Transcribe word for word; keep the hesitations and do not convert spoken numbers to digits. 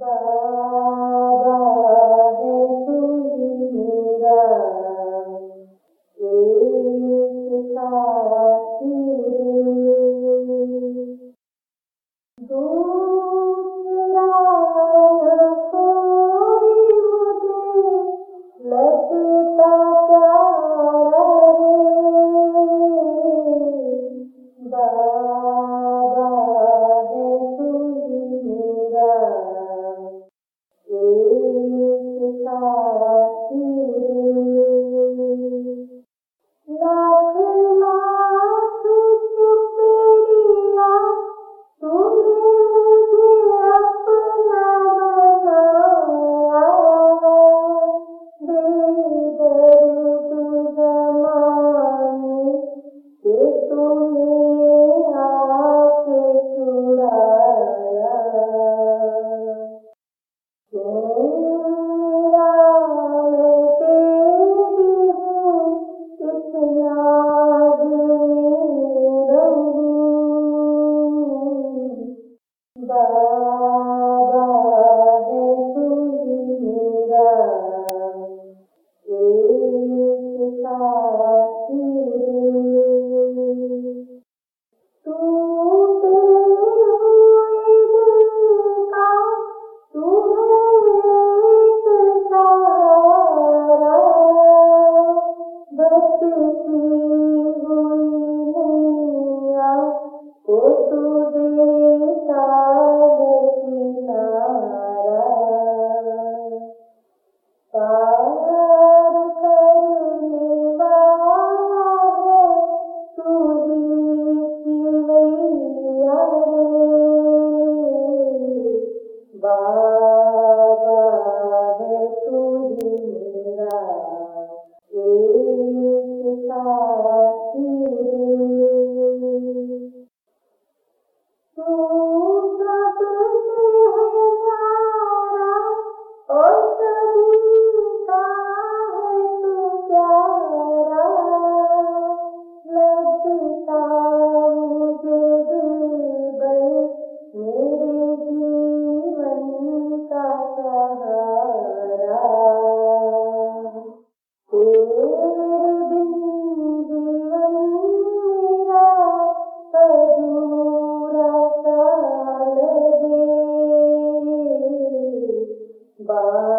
बाबा है तू ही मेरा एक साथी, दूसरा कोई मुझे लगता प्यारा रे। बाबा है तू ही मेरा एक साथी, लाख लाख शुक्रिया तूने मुझे अपना बनाया, बेदर्द ज़माने से तूने आके छुड़ाया। तेरा मैं तेरी हूँ, इस नाज़ में रहूँ। बाबा है तू ही मेरा एक साथी, टूटे हुए दिल का तू है एक सहारा, बचती हुई नैया को तू देता है किनारा। पार करने वाला है तू ही खिवैया रे। बाबा है तू ही मेरा एक साथी, तू सबसे है न्यारा और सभी का है तू प्यारा। लगता मुझे दिलबर मेरे जीवन का सहारा, तेरे बिन जीवन मेरा अधूरा सा लगे।